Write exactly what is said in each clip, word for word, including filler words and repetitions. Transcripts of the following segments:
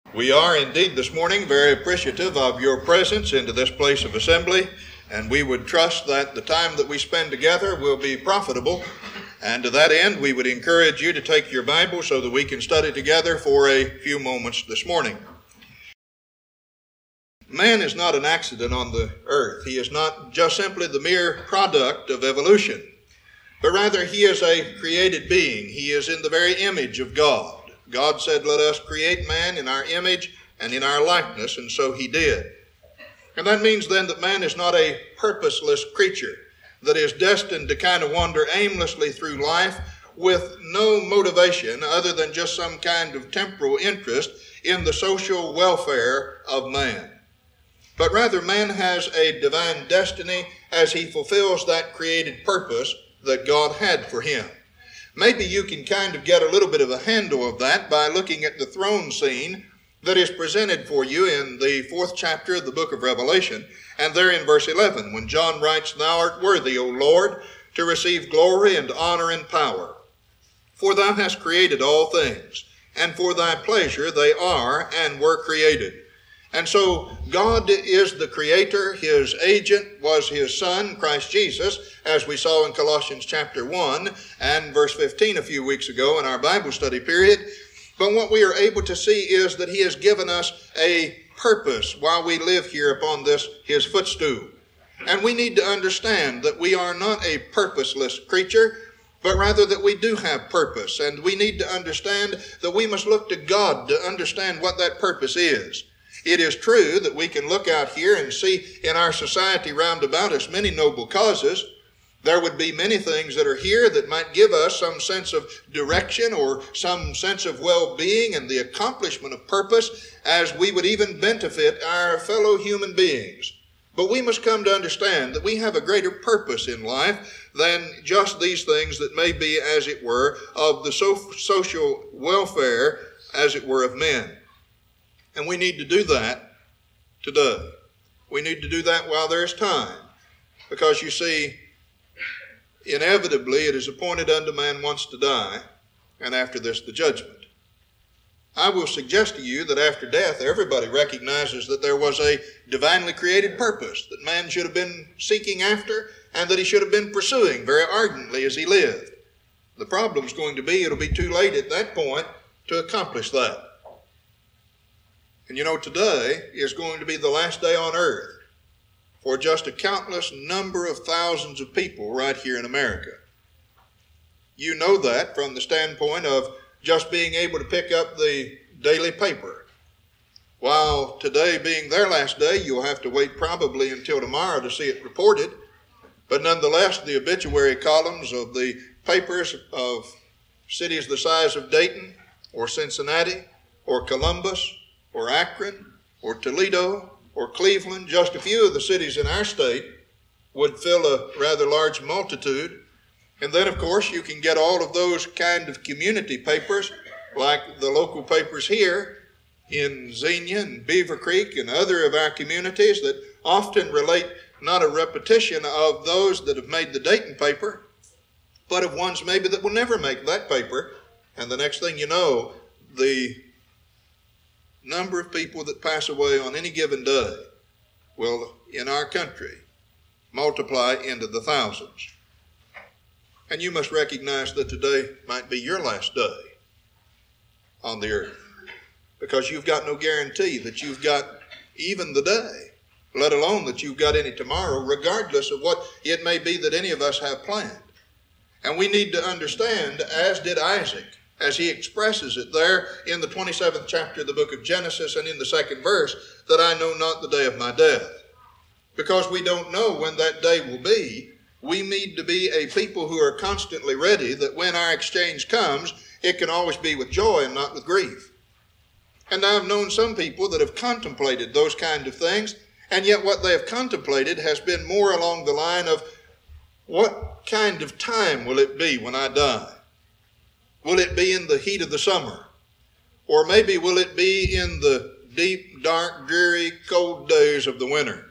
We are indeed this morning very appreciative of your presence into this place of assembly, and we would trust that the time that we spend together will be profitable. And to that end, we would encourage you to take your Bible so that we can study together for a few moments this morning. Man is not an accident on the earth. He is not just simply the mere product of evolution, but rather he is a created being. He is in the very image of God. God said, "Let us create man in our image and in our likeness," and so he did. And that means then that man is not a purposeless creature that is destined to kind of wander aimlessly through life with no motivation other than just some kind of temporal interest in the social welfare of man. But rather, man has a divine destiny as he fulfills that created purpose that God had for him. Maybe you can kind of get a little bit of a handle of that by looking at the throne scene that is presented for you in the fourth chapter of the book of Revelation, and there in verse eleven, when John writes, "Thou art worthy, O Lord, to receive glory and honor and power. For thou hast created all things, and for thy pleasure they are and were created." And so God is the creator. His agent was his Son, Christ Jesus, as we saw in Colossians chapter one and verse fifteen a few weeks ago in our Bible study period. But what we are able to see is that he has given us a purpose while we live here upon this, his footstool. And we need to understand that we are not a purposeless creature, but rather that we do have purpose. And we need to understand that we must look to God to understand what that purpose is. It is true that we can look out here and see in our society round about us many noble causes. There would be many things that are here that might give us some sense of direction or some sense of well-being and the accomplishment of purpose as we would even benefit our fellow human beings. But we must come to understand that we have a greater purpose in life than just these things that may be, as it were, of the so- social welfare, as it were, of men. And we need to do that today. We need to do that while there's time. Because you see, inevitably it is appointed unto man once to die, and after this the judgment. I will suggest to you that after death everybody recognizes that there was a divinely created purpose that man should have been seeking after and that he should have been pursuing very ardently as he lived. The problem's going to be it'll be too late at that point to accomplish that. And you know, today is going to be the last day on earth for just a countless number of thousands of people right here in America. You know that from the standpoint of just being able to pick up the daily paper. While today being their last day, you'll have to wait probably until tomorrow to see it reported. But nonetheless, the obituary columns of the papers of cities the size of Dayton or Cincinnati or Columbus or Akron, or Toledo, or Cleveland, just a few of the cities in our state, would fill a rather large multitude. And then, of course, you can get all of those kind of community papers, like the local papers here in Xenia and Beaver Creek and other of our communities that often relate not a repetition of those that have made the Dayton paper, but of ones maybe that will never make that paper. And the next thing you know, the number of people that pass away on any given day will, in our country, multiply into the thousands. And you must recognize that today might be your last day on the earth, because you've got no guarantee that you've got even the day, let alone that you've got any tomorrow, regardless of what it may be that any of us have planned. And we need to understand, as did Isaac, as he expresses it there in the twenty-seventh chapter of the book of Genesis and in the second verse, that I know not the day of my death. Because we don't know when that day will be, we need to be a people who are constantly ready that when our exchange comes, it can always be with joy and not with grief. And I've known some people that have contemplated those kind of things, and yet what they have contemplated has been more along the line of, what kind of time will it be when I die? Will it be in the heat of the summer? Or maybe will it be in the deep, dark, dreary, cold days of the winter?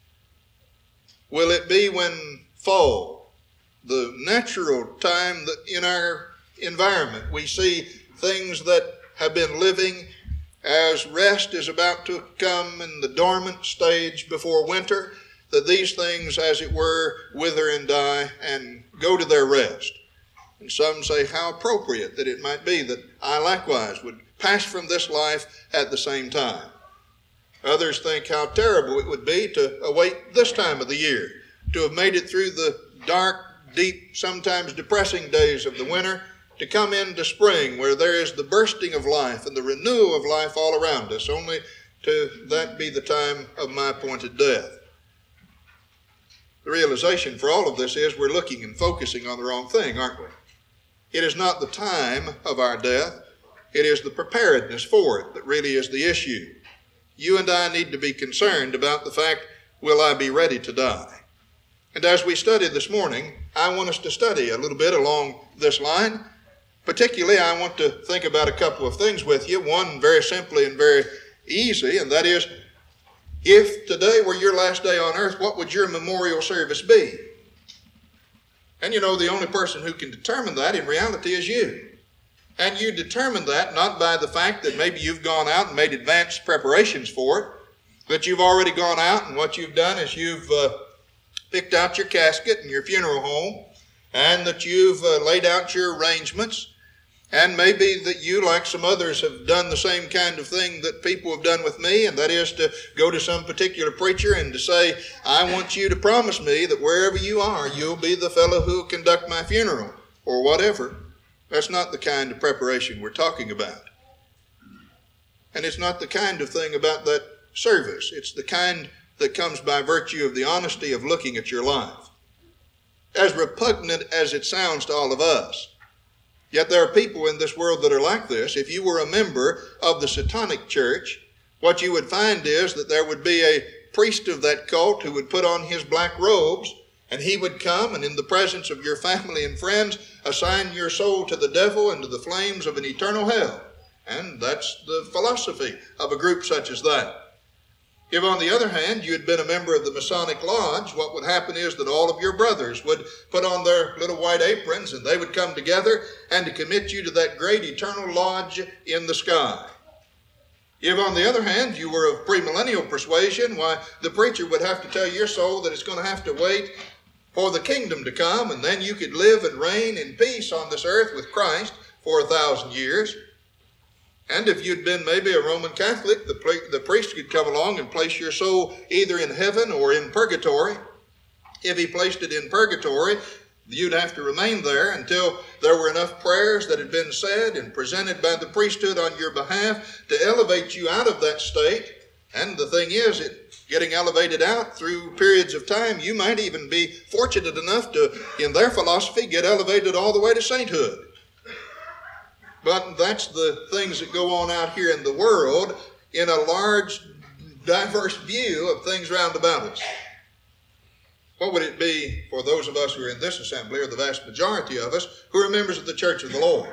Will it be when fall, the natural time that in our environment we see things that have been living as rest is about to come in the dormant stage before winter, that these things, as it were, wither and die and go to their rest. And some say how appropriate that it might be that I likewise would pass from this life at the same time. Others think how terrible it would be to await this time of the year, to have made it through the dark, deep, sometimes depressing days of the winter, to come into spring where there is the bursting of life and the renewal of life all around us, only to that be the time of my appointed death. The realization for all of this is we're looking and focusing on the wrong thing, aren't we? It is not the time of our death. It is the preparedness for it that really is the issue. You and I need to be concerned about the fact, will I be ready to die? And as we study this morning, I want us to study a little bit along this line. Particularly, I want to think about a couple of things with you. One very simply and very easy, and that is, if today were your last day on earth, what would your memorial service be? And you know, the only person who can determine that in reality is you. And you determine that not by the fact that maybe you've gone out and made advanced preparations for it, that you've already gone out and what you've done is you've uh, picked out your casket and your funeral home, and that you've uh, laid out your arrangements. And maybe that you, like some others, have done the same kind of thing that people have done with me, and that is to go to some particular preacher and to say, I want you to promise me that wherever you are, you'll be the fellow who will conduct my funeral, or whatever. That's not the kind of preparation we're talking about. And it's not the kind of thing about that service. It's the kind that comes by virtue of the honesty of looking at your life. As repugnant as it sounds to all of us, yet there are people in this world that are like this. If you were a member of the Satanic Church, what you would find is that there would be a priest of that cult who would put on his black robes, and he would come and in the presence of your family and friends assign your soul to the devil and to the flames of an eternal hell. And that's the philosophy of a group such as that. If, on the other hand, you had been a member of the Masonic Lodge, what would happen is that all of your brothers would put on their little white aprons and they would come together and to commit you to that great eternal lodge in the sky. If, on the other hand, you were of premillennial persuasion, why, the preacher would have to tell your soul that it's going to have to wait for the kingdom to come, and then you could live and reign in peace on this earth with Christ for a thousand years. And if you'd been maybe a Roman Catholic, the, the priest could come along and place your soul either in heaven or in purgatory. If he placed it in purgatory, you'd have to remain there until there were enough prayers that had been said and presented by the priesthood on your behalf to elevate you out of that state. And the thing is, it getting elevated out through periods of time, you might even be fortunate enough to, in their philosophy, get elevated all the way to sainthood. But that's the things that go on out here in the world in a large, diverse view of things round about us. What would it be for those of us who are in this assembly, or the vast majority of us, who are members of the Church of the Lord?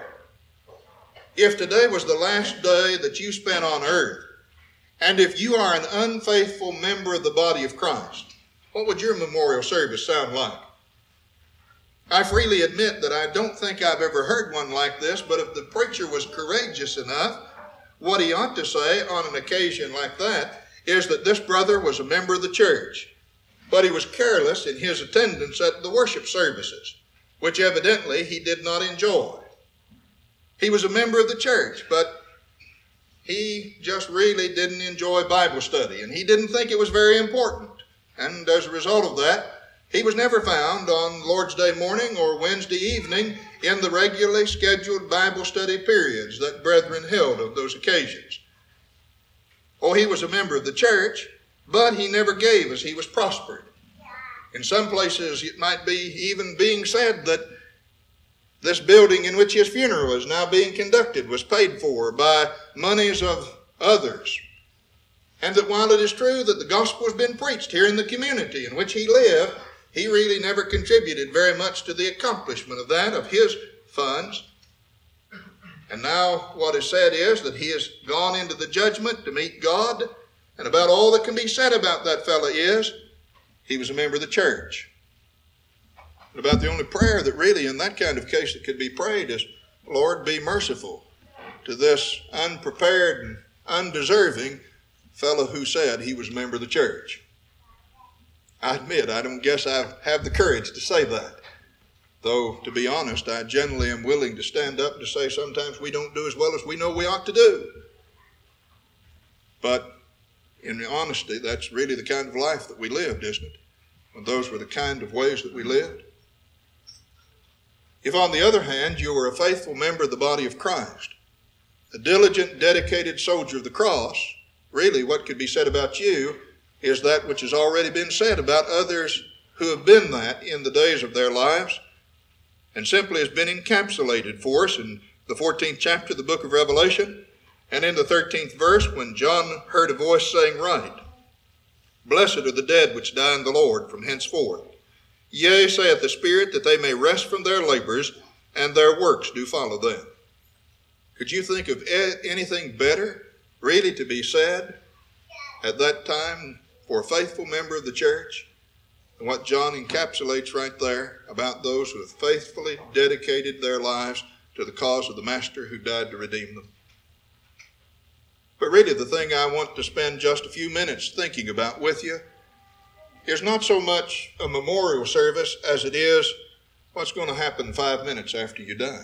If today was the last day that you spent on earth, and if you are an unfaithful member of the body of Christ, what would your memorial service sound like? I freely admit that I don't think I've ever heard one like this, but if the preacher was courageous enough, what he ought to say on an occasion like that is that this brother was a member of the church, but he was careless in his attendance at the worship services, which evidently he did not enjoy. He was a member of the church, but he just really didn't enjoy Bible study, and he didn't think it was very important. And as a result of that, he was never found on Lord's Day morning or Wednesday evening in the regularly scheduled Bible study periods that brethren held on those occasions. Oh, he was a member of the church, but he never gave as he was prospered. In some places, it might be even being said that this building in which his funeral is now being conducted was paid for by monies of others. And that while it is true that the gospel has been preached here in the community in which he lived, he really never contributed very much to the accomplishment of that, of his funds. And now what is said is that he has gone into the judgment to meet God, and about all that can be said about that fellow is he was a member of the church. And about the only prayer that really in that kind of case that could be prayed is, Lord, be merciful to this unprepared and undeserving fellow who said he was a member of the church. I admit, I don't guess I have the courage to say that. Though, to be honest, I generally am willing to stand up to say sometimes we don't do as well as we know we ought to do. But in honesty, that's really the kind of life that we lived, isn't it? And those were the kind of ways that we lived. If, on the other hand, you were a faithful member of the body of Christ, a diligent, dedicated soldier of the cross, really what could be said about you is that which has already been said about others who have been that in the days of their lives, and simply has been encapsulated for us in the fourteenth chapter of the book of Revelation, and in the thirteenth verse when John heard a voice saying, "Write, blessed are the dead which die in the Lord from henceforth. Yea, saith the Spirit, that they may rest from their labors, and their works do follow them." Could you think of anything better really to be said at that time for a faithful member of the church than what John encapsulates right there about those who have faithfully dedicated their lives to the cause of the Master who died to redeem them? But really the thing I want to spend just a few minutes thinking about with you is not so much a memorial service as it is what's going to happen five minutes after you die.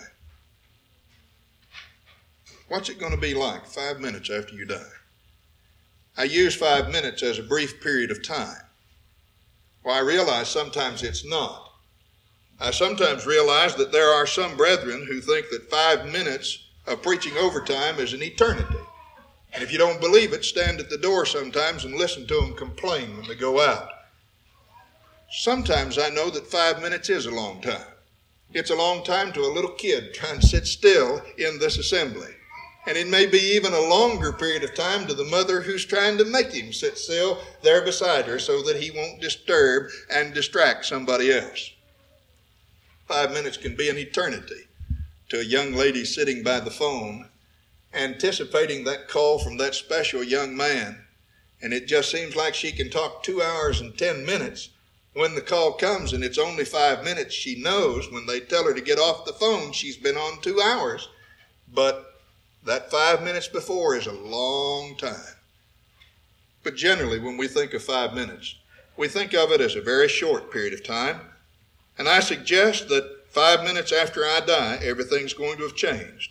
What's it going to be like five minutes after you die? I use five minutes as a brief period of time. Well, I realize sometimes it's not. I sometimes realize that there are some brethren who think that five minutes of preaching overtime is an eternity. And if you don't believe it, stand at the door sometimes and listen to them complain when they go out. Sometimes I know that five minutes is a long time. It's a long time to a little kid trying to sit still in this assembly. And it may be even a longer period of time to the mother who's trying to make him sit still there beside her so that he won't disturb and distract somebody else. Five minutes can be an eternity to a young lady sitting by the phone, anticipating that call from that special young man, and it just seems like she can talk two hours and ten minutes. When the call comes and it's only five minutes, she knows when they tell her to get off the phone, she's been on two hours. But that five minutes before is a long time. But generally, when we think of five minutes, we think of it as a very short period of time. And I suggest that five minutes after I die, everything's going to have changed.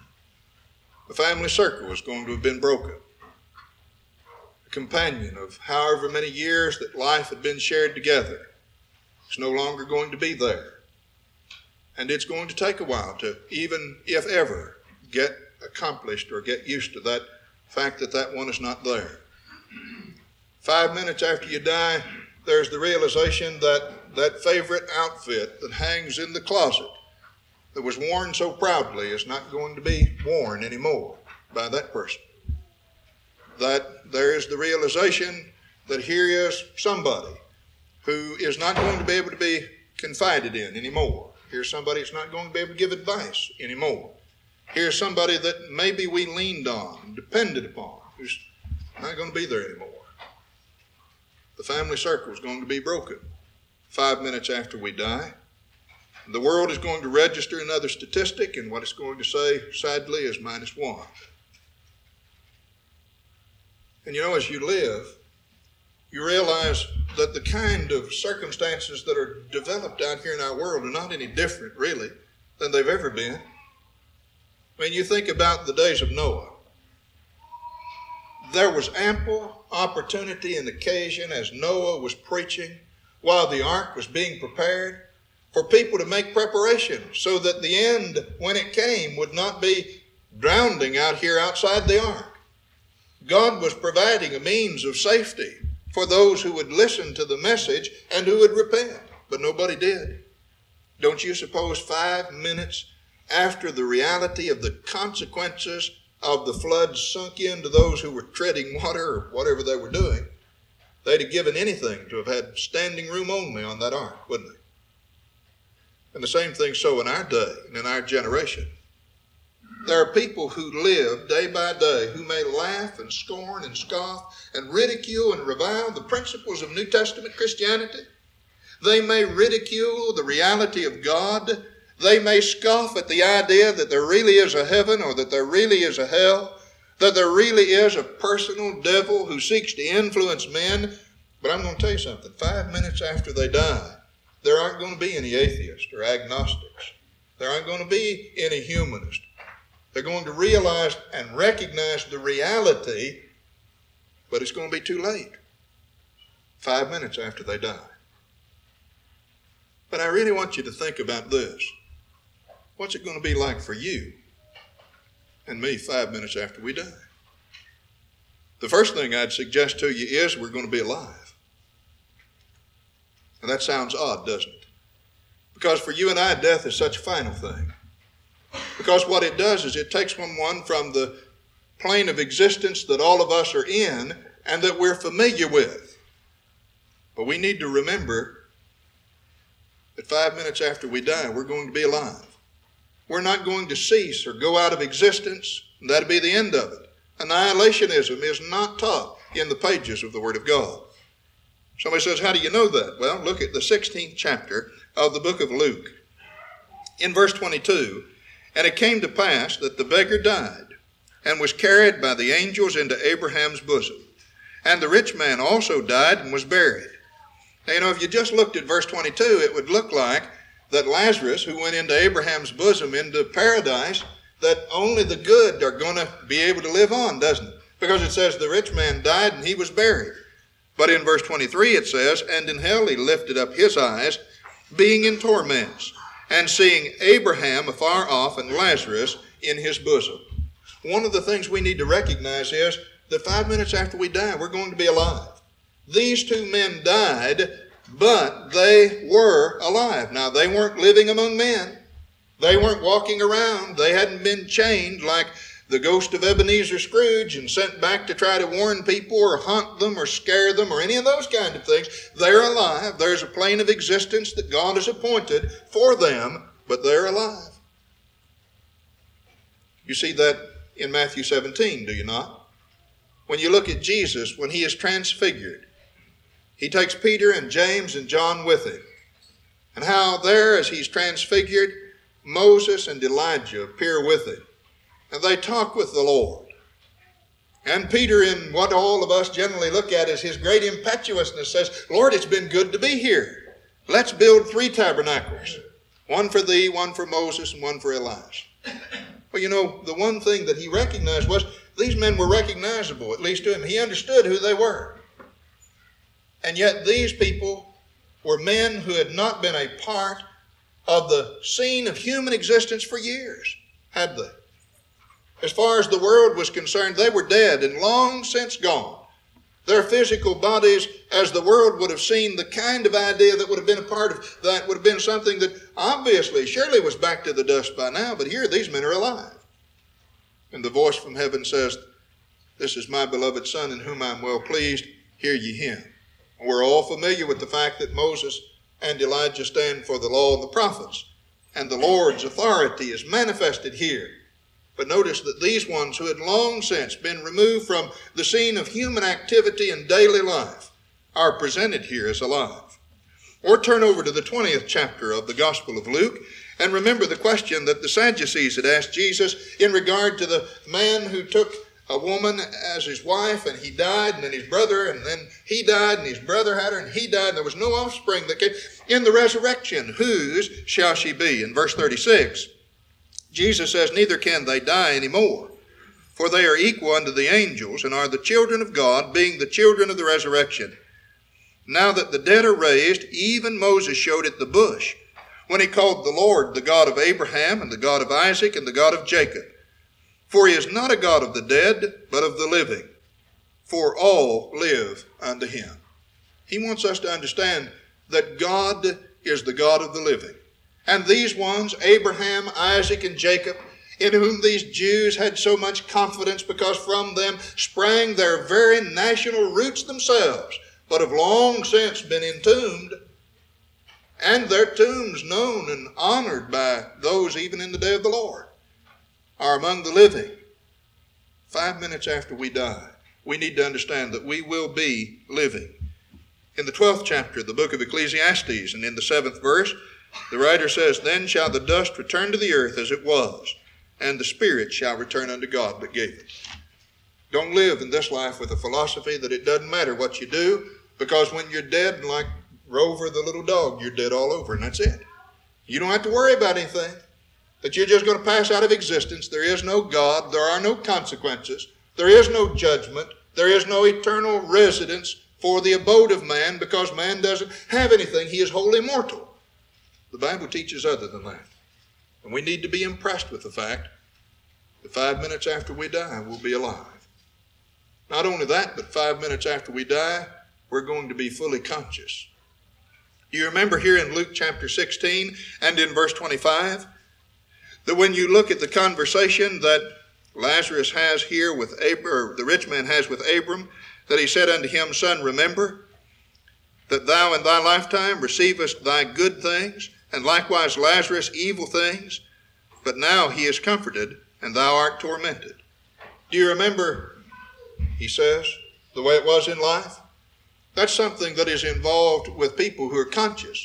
The family circle is going to have been broken. The companion of however many years that life had been shared together is no longer going to be there. And it's going to take a while to even, if ever, get accomplished or get used to that fact that that one is not there. Five minutes after you die, there's the realization that that favorite outfit that hangs in the closet that was worn so proudly is not going to be worn anymore by that person. That there is the realization that here is somebody who is not going to be able to be confided in anymore. Here's somebody that's not going to be able to give advice anymore. Here's somebody that maybe we leaned on, depended upon, who's not going to be there anymore. The family circle is going to be broken five minutes after we die. The world is going to register another statistic, and what it's going to say, sadly, is minus one. And you know, as you live, you realize that the kind of circumstances that are developed out here in our world are not any different, really, than they've ever been. I mean, you think about the days of Noah. There was ample opportunity and occasion as Noah was preaching while the ark was being prepared for people to make preparation so that the end, when it came, would not be drowning out here outside the ark. God was providing a means of safety for those who would listen to the message and who would repent, but nobody did. Don't you suppose five minutes after the reality of the consequences of the flood sunk into those who were treading water or whatever they were doing, they'd have given anything to have had standing room only on that ark, wouldn't they? And the same thing so in our day and in our generation. There are people who live day by day who may laugh and scorn and scoff and ridicule and revile the principles of New Testament Christianity. They may ridicule the reality of God. They may scoff at the idea that there really is a heaven or that there really is a hell. that there really is a personal devil who seeks to influence men. But I'm going to tell you something. Five minutes after they die, there aren't going to be any atheists or agnostics. There aren't going to be any humanists. They're going to realize and recognize the reality, but it's going to be too late. Five minutes after they die. But I really want you to think about this. What's it going to be like for you and me five minutes after we die? The first thing I'd suggest to you is we're going to be alive. And that sounds odd, doesn't it? Because for you and I, death is such a final thing. Because what it does is it takes someone from the plane of existence that all of us are in and that we're familiar with. But we need to remember that five minutes after we die, we're going to be alive. We're not going to cease or go out of existence, and that'll be the end of it. Annihilationism is not taught in the pages of the Word of God. Somebody says, how do you know that? Well, look at the sixteenth chapter of the book of Luke. In verse twenty-two, and it came to pass that the beggar died, and was carried by the angels into Abraham's bosom. And the rich man also died and was buried. Now, you know, if you just looked at verse twenty-two, it would look like that Lazarus, who went into Abraham's bosom, into paradise, that only the good are going to be able to live on, doesn't it? Because it says the rich man died and he was buried. But in verse twenty-three it says, and in hell he lifted up his eyes, being in torments, and seeing Abraham afar off and Lazarus in his bosom. One of the things we need to recognize is that five minutes after we die, we're going to be alive. These two men died, but they were alive. Now, they weren't living among men. They weren't walking around. They hadn't been chained like the ghost of Ebenezer Scrooge and sent back to try to warn people or haunt them or scare them or any of those kind of things. They're alive. There's a plane of existence that God has appointed for them, but they're alive. You see that in Matthew seventeen, do you not? When you look at Jesus, when he is transfigured, he takes Peter and James and John with him. And how there, as he's transfigured, Moses and Elijah appear with him. And they talk with the Lord. And Peter, in what all of us generally look at as his great impetuousness, says, Lord, it's been good to be here. Let's build three tabernacles. One for thee, one for Moses, and one for Elijah. Well, you know, the one thing that he recognized was these men were recognizable, at least to him. He understood who they were. And yet these people were men who had not been a part of the scene of human existence for years, had they? As far as the world was concerned, they were dead and long since gone. Their physical bodies, as the world would have seen, the kind of idea that would have been a part of that would have been something that obviously, surely was back to the dust by now, but here these men are alive. And the voice from heaven says, this is my beloved Son in whom I am well pleased, hear ye him. And we're all familiar with the fact that Moses and Elijah stand for the law and the prophets, and the Lord's authority is manifested here. But notice that these ones who had long since been removed from the scene of human activity and daily life are presented here as alive. Or turn over to the twentieth chapter of the Gospel of Luke and remember the question that the Sadducees had asked Jesus in regard to the man who took a woman as his wife and he died, and then his brother, and then he died and his brother had her and he died and there was no offspring that came. In the resurrection, whose shall she be? In verse thirty-six, Jesus says, neither can they die any more, for they are equal unto the angels, and are the children of God, being the children of the resurrection. Now that the dead are raised, even Moses showed it the bush, when he called the Lord the God of Abraham, and the God of Isaac, and the God of Jacob. For he is not a God of the dead, but of the living, for all live unto him. He wants us to understand that God is the God of the living. And these ones, Abraham, Isaac, and Jacob, in whom these Jews had so much confidence because from them sprang their very national roots themselves, but have long since been entombed, and their tombs known and honored by those even in the day of the Lord, are among the living. Five minutes after we die, we need to understand that we will be living. In the twelfth chapter of the book of Ecclesiastes, and in the seventh verse, the writer says, then shall the dust return to the earth as it was, and the spirit shall return unto God that gave it. Don't live in this life with a philosophy that it doesn't matter what you do, because when you're dead, like Rover the little dog, you're dead all over, and that's it. You don't have to worry about anything, that you're just going to pass out of existence. There is no God. There are no consequences. There is no judgment. There is no eternal residence for the abode of man, because man doesn't have anything. He is wholly mortal. The Bible teaches other than that. And we need to be impressed with the fact that five minutes after we die, we'll be alive. Not only that, but five minutes after we die, we're going to be fully conscious. Do you remember here in Luke chapter sixteen and in verse twenty-five, that when you look at the conversation that Lazarus has here with Abram, or the rich man has with Abram, that he said unto him, Son, remember that thou in thy lifetime receivest thy good things, and likewise Lazarus evil things, but now he is comforted, and thou art tormented. Do you remember, he says, the way it was in life? That's something that is involved with people who are conscious.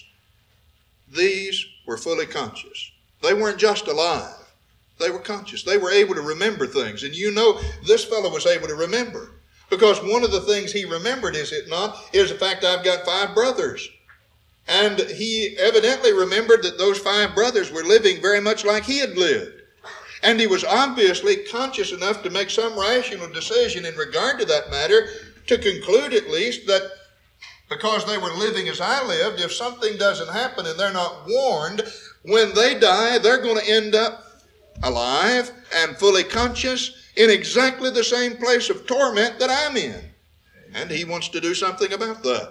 These were fully conscious. They weren't just alive. They were conscious. They were able to remember things. And you know, this fellow was able to remember. Because one of the things he remembered, is it not, is the fact I've got five brothers. And he evidently remembered that those five brothers were living very much like he had lived. And he was obviously conscious enough to make some rational decision in regard to that matter, to conclude at least that because they were living as I lived, if something doesn't happen and they're not warned, when they die, they're going to end up alive and fully conscious in exactly the same place of torment that I'm in. And he wants to do something about that.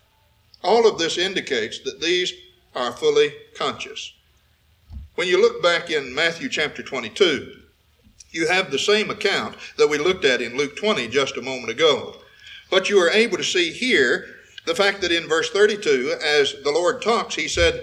All of this indicates that these are fully conscious. When you look back in Matthew chapter twenty-two, you have the same account that we looked at in Luke twenty just a moment ago. But you are able to see here the fact that in verse thirty-two, as the Lord talks, he said,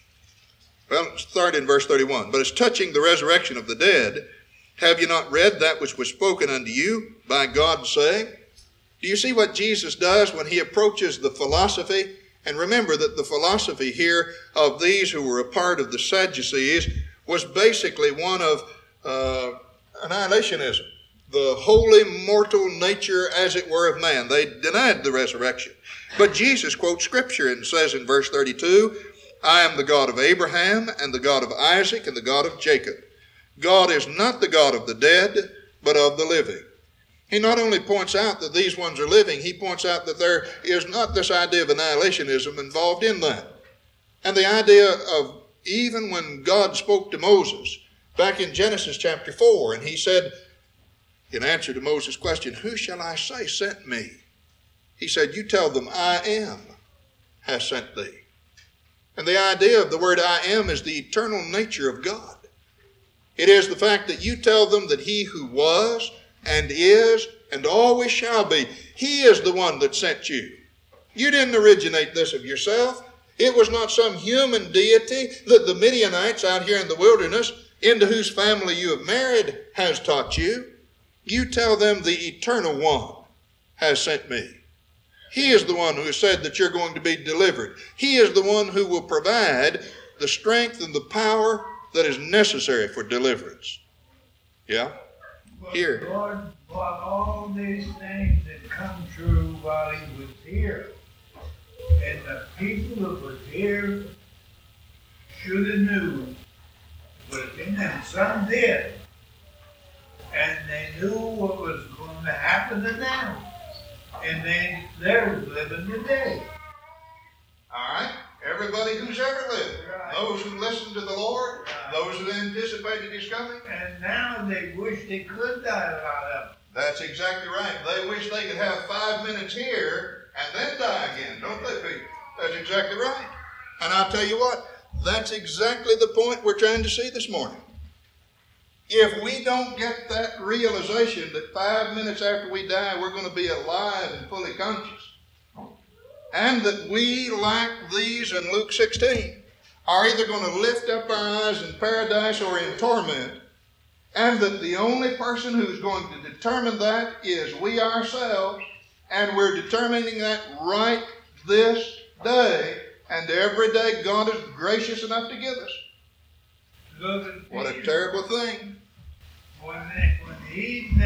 well, start in verse thirty-one, but as touching the resurrection of the dead, have you not read that which was spoken unto you by God, saying? Do you see what Jesus does when he approaches the philosophy? And remember that the philosophy here of these who were a part of the Sadducees was basically one of uh, annihilationism, the holy mortal nature, as it were, of man. They denied the resurrection. But Jesus quotes Scripture and says in verse thirty-two, I am the God of Abraham and the God of Isaac and the God of Jacob. God is not the God of the dead, but of the living. He not only points out that these ones are living, he points out that there is not this idea of annihilationism involved in that. And the idea of even when God spoke to Moses back in Genesis chapter four, and he said, in answer to Moses' question, who shall I say sent me? He said, you tell them I am has sent thee. And the idea of the word I am is the eternal nature of God. It is the fact that you tell them that he who was and is and always shall be, he is the one that sent you. You didn't originate this of yourself. It was not some human deity that the Midianites out here in the wilderness, into whose family you have married, has taught you. You tell them the eternal one has sent me. He is the one who said that you're going to be delivered. He is the one who will provide the strength and the power that is necessary for deliverance. Yeah? But Here. Lord brought all these things that come true while he was here. And the people that was here should have knew. But in them, some did. And they knew what was going to happen to them. And they, they're living today. All right? Everybody who's ever lived. Right. Those who listened to the Lord, Right. those who anticipated his coming. And now they wish they could die, a lot of them. That's exactly right. They wish they could have five minutes here and then die again, don't they, Pete? That's exactly right. And I'll tell you what, that's exactly the point we're trying to see this morning. If we don't get that realization that five minutes after we die, we're going to be alive and fully conscious, and that we, like these in Luke sixteen, are either going to lift up our eyes in paradise or in torment, and that the only person who's going to determine that is we ourselves, and we're determining that right this day, and every day God is gracious enough to give us. Look at What a Peter. terrible thing. When, they, when he met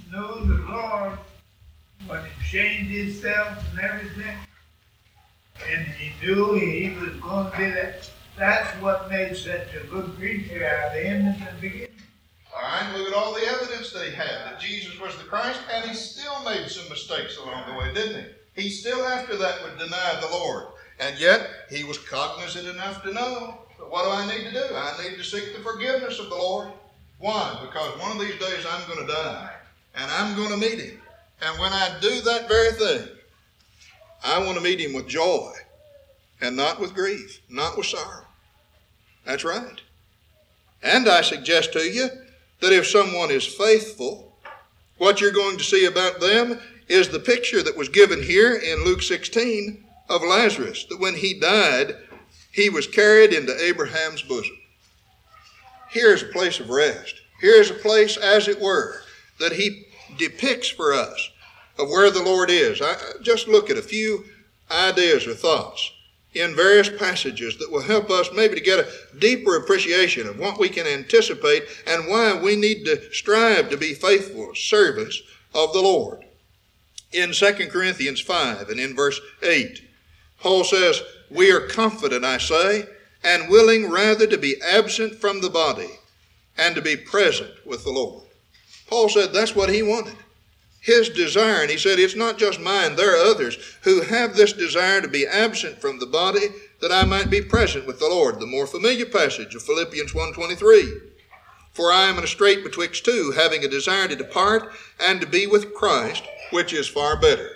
knew the Lord when he changed himself and everything, and he knew he was going to be that. That's what made such a good preacher out of him in the beginning. All right, look at all the evidence that he had, that Jesus was the Christ, and he still made some mistakes along the way, didn't he? He still after that would deny the Lord. And yet, he was cognizant enough to know, that what do I need to do? I need to seek the forgiveness of the Lord. Why? Because one of these days I'm going to die, and I'm going to meet him. And when I do that very thing, I want to meet him with joy, and not with grief, not with sorrow. That's right. And I suggest to you that if someone is faithful, what you're going to see about them is the picture that was given here in Luke sixteen of Lazarus, that when he died, he was carried into Abraham's bosom. Here's a place of rest. Here's a place, as it were, that he depicts for us of where the Lord is. I, just look at a few ideas or thoughts in various passages that will help us maybe to get a deeper appreciation of what we can anticipate and why we need to strive to be faithful servants of the Lord. In Second Corinthians five and in verse eight, Paul says, "We are confident, I say, and willing rather to be absent from the body and to be present with the Lord." Paul said that's what he wanted. His desire, and he said, it's not just mine, there are others who have this desire to be absent from the body that I might be present with the Lord. The more familiar passage of Philippians one twenty-three. "For I am in a strait betwixt two, having a desire to depart and to be with Christ, which is far better.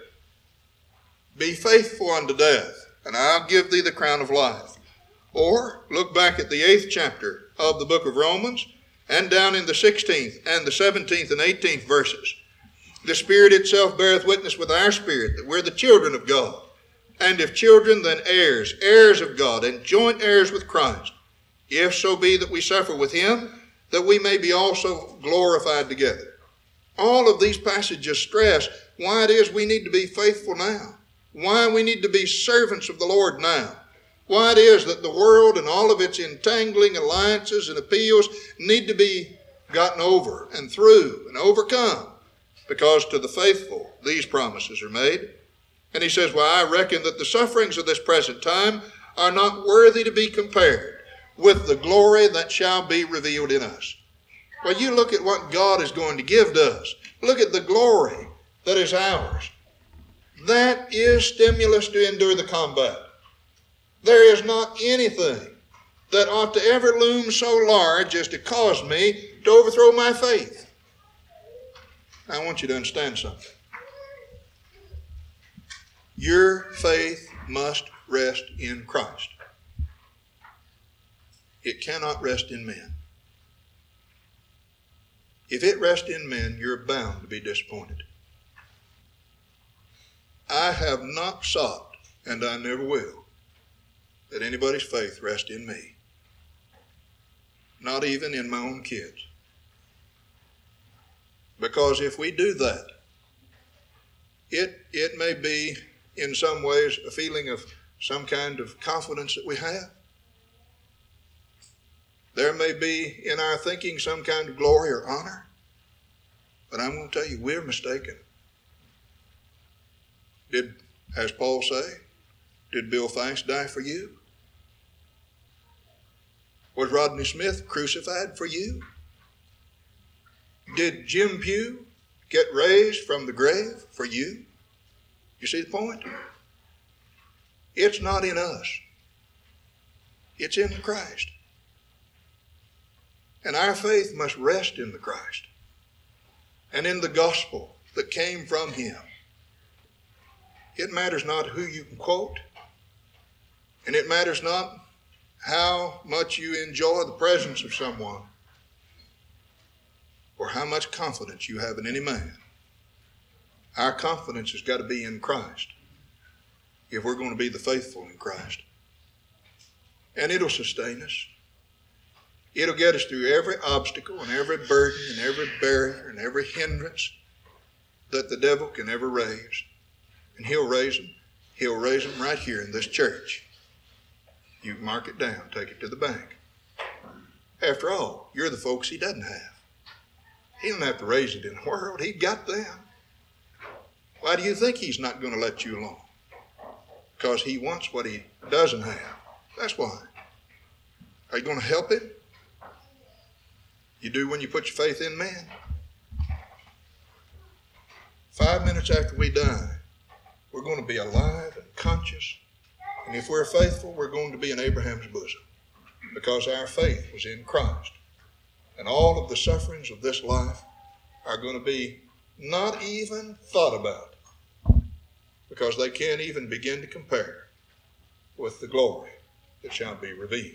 Be faithful unto death, and I'll give thee the crown of life." Or look back at the eighth chapter of the book of Romans and down in the sixteenth and the seventeenth and eighteenth verses. "The Spirit itself beareth witness with our spirit that we're the children of God. And if children, then heirs, heirs of God, and joint heirs with Christ, if so be that we suffer with him, that we may be also glorified together." All of these passages stress why it is we need to be faithful now, why we need to be servants of the Lord now, why it is that the world and all of its entangling alliances and appeals need to be gotten over and through and overcome, because to the faithful these promises are made. And he says, "Well, I reckon that the sufferings of this present time are not worthy to be compared with the glory that shall be revealed in us." Well, you look at what God is going to give to us. Look at the glory that is ours. That is stimulus to endure the combat. There is not anything that ought to ever loom so large as to cause me to overthrow my faith. I want you to understand something. Your faith must rest in Christ. It cannot rest in men. If it rests in men, you're bound to be disappointed. I have not sought, and I never will, that anybody's faith rest in me. Not even in my own kids. Because if we do that, it, it may be in some ways a feeling of some kind of confidence that we have. There may be in our thinking some kind of glory or honor. But I'm going to tell you, we're mistaken. Did, as Paul say, did Bill Fice die for you? Was Rodney Smith crucified for you? Did Jim Pugh get raised from the grave for you? You see the point? It's not in us. It's in Christ. And our faith must rest in the Christ and in the gospel that came from him. It matters not who you can quote, and it matters not how much you enjoy the presence of someone or how much confidence you have in any man. Our confidence has got to be in Christ if we're going to be the faithful in Christ. And it'll sustain us. It'll get us through every obstacle and every burden and every barrier and every hindrance that the devil can ever raise. And he'll raise them. He'll raise them right here in this church. You can mark it down, take it to the bank. After all, you're the folks he doesn't have. He didn't have to raise it in the world. He got them. Why do you think he's not going to let you alone? Because he wants what he doesn't have. That's why. Are you going to help him? You do when you put your faith in man. Five minutes after we die, we're going to be alive and conscious. And if we're faithful, we're going to be in Abraham's bosom. Because our faith was in Christ. And all of the sufferings of this life are going to be not even thought about. Because they can't even begin to compare with the glory that shall be revealed.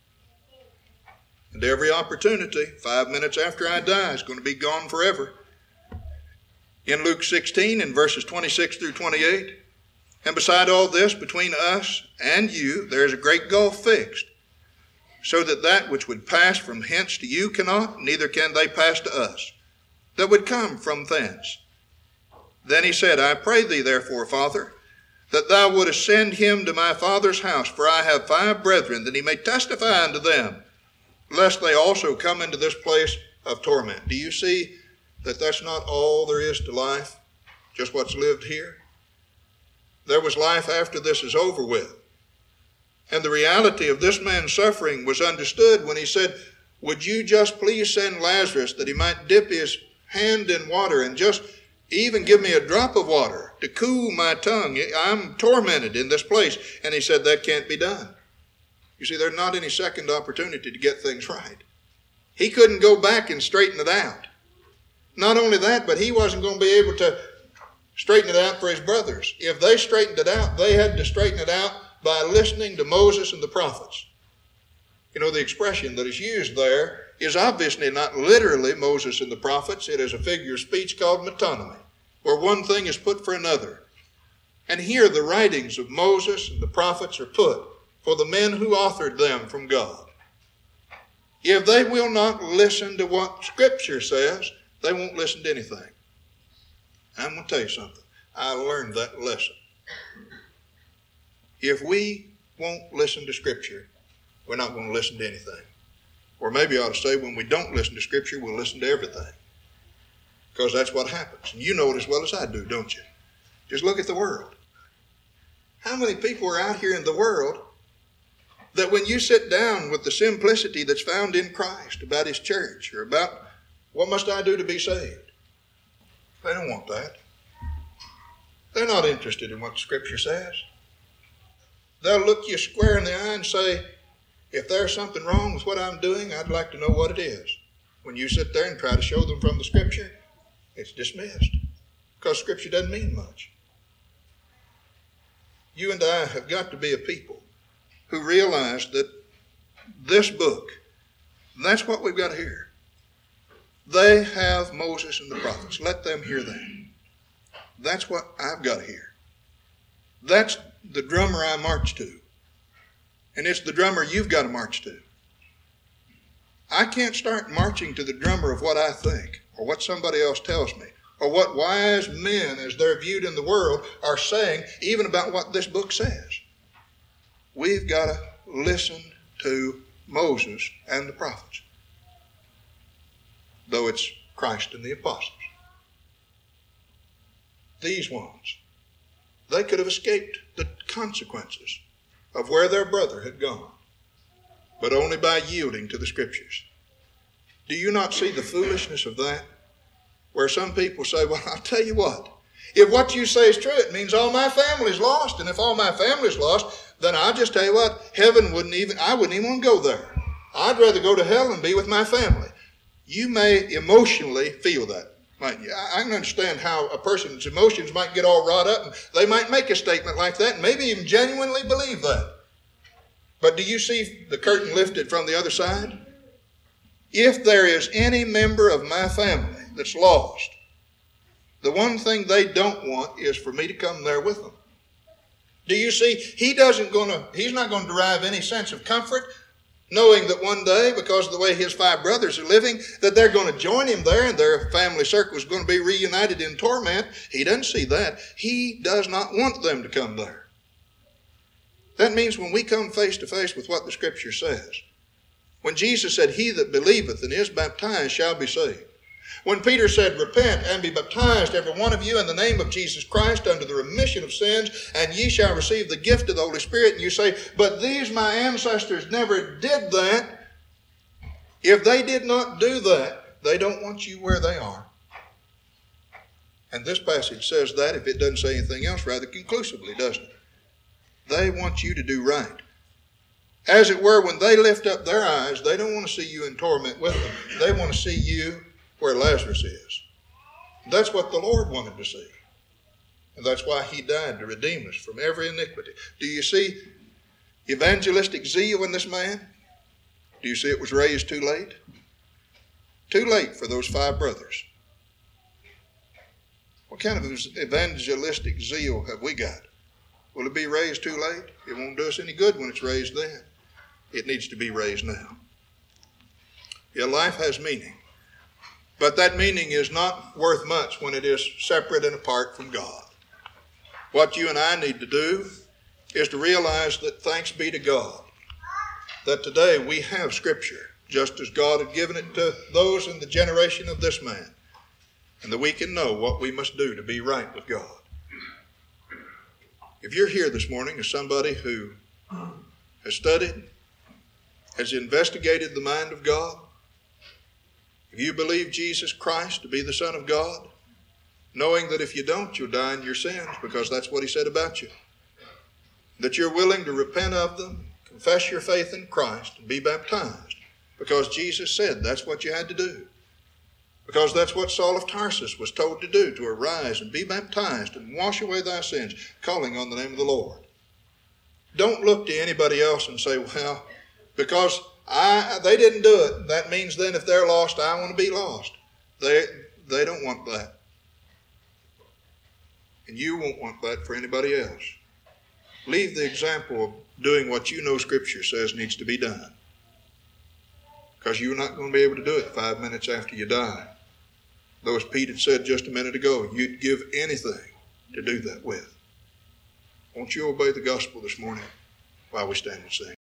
And every opportunity, five minutes after I die, is going to be gone forever. In Luke sixteen, in verses twenty-six through twenty-eight, and beside all this, between us and you, there is a great gulf fixed, so that that which would pass from hence to you cannot, neither can they pass to us, that would come from thence. Then he said, I pray thee therefore, Father, that thou wouldest send him to my father's house, for I have five brethren, that he may testify unto them, lest they also come into this place of torment. Do you see that that's not all there is to life, just what's lived here? There was life after this is over with. And the reality of this man's suffering was understood when he said, would you just please send Lazarus that he might dip his hand in water and just even give me a drop of water to cool my tongue? I'm tormented in this place. And he said, that can't be done. You see, there's not any second opportunity to get things right. He couldn't go back and straighten it out. Not only that, but he wasn't going to be able to straighten it out for his brothers. If they straightened it out, they had to straighten it out by listening to Moses and the prophets. You know, the expression that is used there is obviously not literally Moses and the prophets. It is a figure of speech called metonymy, where one thing is put for another. And here the writings of Moses and the prophets are put for the men who authored them from God. If they will not listen to what Scripture says, they won't listen to anything. I'm going to tell you something. I learned that lesson. If we won't listen to Scripture, we're not going to listen to anything. Or maybe I ought to say, when we don't listen to Scripture, we'll listen to everything. Because that's what happens. And you know it as well as I do, don't you? Just look at the world. How many people are out here in the world that when you sit down with the simplicity that's found in Christ about His church or about what must I do to be saved, they don't want that. They're not interested in what Scripture says. They'll look you square in the eye and say, if there's something wrong with what I'm doing, I'd like to know what it is. When you sit there and try to show them from the Scripture, it's dismissed. Because Scripture doesn't mean much. You and I have got to be a people who realize that this book, that's what we've got to hear. They have Moses and the prophets. Let them hear that. That's what I've got to hear. That's the drummer I march to. And it's the drummer you've got to march to. I can't start marching to the drummer of what I think or what somebody else tells me or what wise men, as they're viewed in the world, are saying even about what this book says. We've got to listen to Moses and the prophets, though it's Christ and the apostles. These ones, they could have escaped the consequences of where their brother had gone, but only by yielding to the Scriptures. Do you not see the foolishness of that? Where some people say, well, I'll tell you what, if what you say is true, it means all my family's lost. And if all my family's lost, then I'll just tell you what, heaven wouldn't even, I wouldn't even want to go there. I'd rather go to hell and be with my family. You may emotionally feel that. I can understand how a person's emotions might get all wrought up and they might make a statement like that and maybe even genuinely believe that. But do you see the curtain lifted from the other side? If there is any member of my family that's lost, the one thing they don't want is for me to come there with them. Do you see? He doesn't gonna, he's not going to derive any sense of comfort knowing that one day, because of the way his five brothers are living, that they're going to join him there and their family circle is going to be reunited in torment. He doesn't see that. He does not want them to come there. That means when we come face to face with what the Scripture says, when Jesus said, he that believeth and is baptized shall be saved. When Peter said, repent and be baptized, every one of you, in the name of Jesus Christ, unto the remission of sins, and ye shall receive the gift of the Holy Spirit. And you say, but these my ancestors never did that. If they did not do that, they don't want you where they are. And this passage says that, if it doesn't say anything else, rather conclusively, doesn't it? They want you to do right. As it were, when they lift up their eyes, they don't want to see you in torment with them. They want to see you where Lazarus is. That's what the Lord wanted to see. And that's why he died, to redeem us from every iniquity. Do you see evangelistic zeal in this man? Do you see it was raised too late? Too late for those five brothers. What kind of evangelistic zeal have we got? Will it be raised too late? It won't do us any good when it's raised then. It needs to be raised now. Your life has meaning. But that meaning is not worth much when it is separate and apart from God. What you and I need to do is to realize that, thanks be to God, that today we have Scripture, just as God had given it to those in the generation of this man, and that we can know what we must do to be right with God. If you're here this morning as somebody who has studied, has investigated the mind of God, if you believe Jesus Christ to be the Son of God, knowing that if you don't, you'll die in your sins, because that's what he said about you, that you're willing to repent of them, confess your faith in Christ, and be baptized, because Jesus said that's what you had to do. Because that's what Saul of Tarsus was told to do, to arise and be baptized and wash away thy sins, calling on the name of the Lord. Don't look to anybody else and say, well, because I they didn't do it, that means then if they're lost, I want to be lost. They, they don't want that. And you won't want that for anybody else. Leave the example of doing what you know Scripture says needs to be done. Because you're not going to be able to do it five minutes after you die. Though, as Pete had said just a minute ago, you'd give anything to do that with. Won't you obey the gospel this morning while we stand and sing?